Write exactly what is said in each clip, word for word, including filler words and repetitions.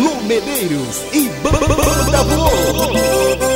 Lu Medeiros e Banda Boa.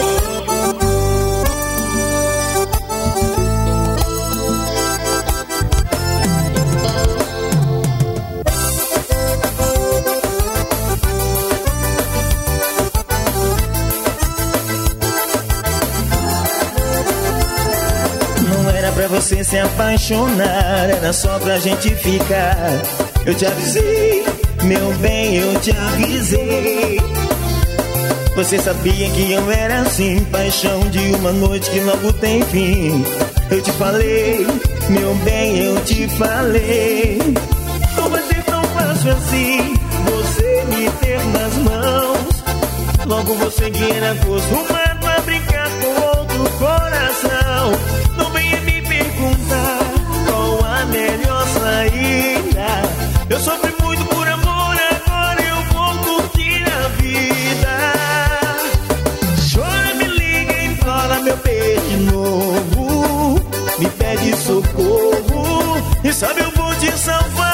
Pra você se apaixonar, era só pra gente ficar. Eu te avisei, meu bem, eu te avisei. Você sabia que eu era assim, paixão de uma noite que logo tem fim. Eu te falei, meu bem, eu te falei. Não vai ser tão fácil assim, você me ter nas mãos. Logo você que era acostumado a brincar com outro coração. Não venha me perguntar qual a melhor saída. Eu sofri muito por amor, agora eu vou curtir a vida. Chora, me liga, implora meu beijo de novo. Me pede socorro e sabe eu vou te salvar.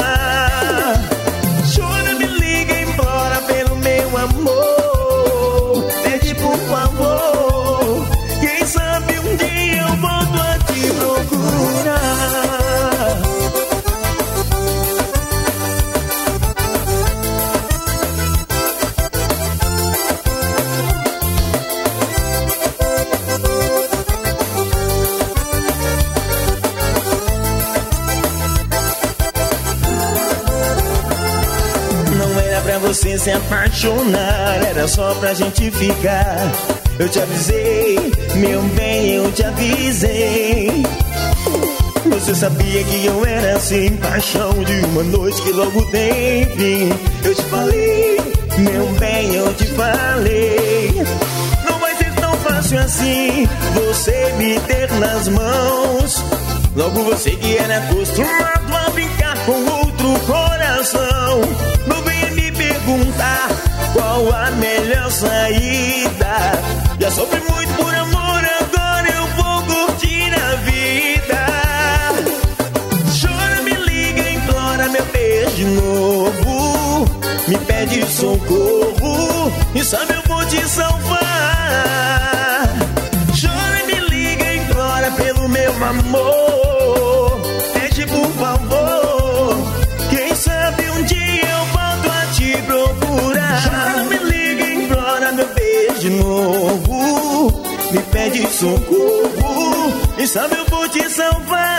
Chora, me liga, implora pelo meu amor. Pede por favor, quem sabe um dia eu volto a te procurar. Não era pra você se apaixonar, era só pra gente ficar. Eu te avisei, meu bem, eu te avisei. Você sabia que eu era assim, paixão de uma noite que logo tem fim. Eu te falei, meu bem, eu te falei. Não vai ser tão fácil assim, você me ter nas mãos. Logo você que era acostumado a brincar com outro coração. Não venha me perguntar qual a melhor saída. Já sofri muito por amor, agora eu vou curtir a vida. Chora, me liga, implora meu beijo de novo. Me pede socorro e sabe eu vou te salvar. Chora, me liga, implora pelo meu amor. Pede por favor, quem sabe um dia eu volto a te procurar. Chora, me liga, implora meu beijo de novo. Me pede socorro e sabe eu vou te salvar.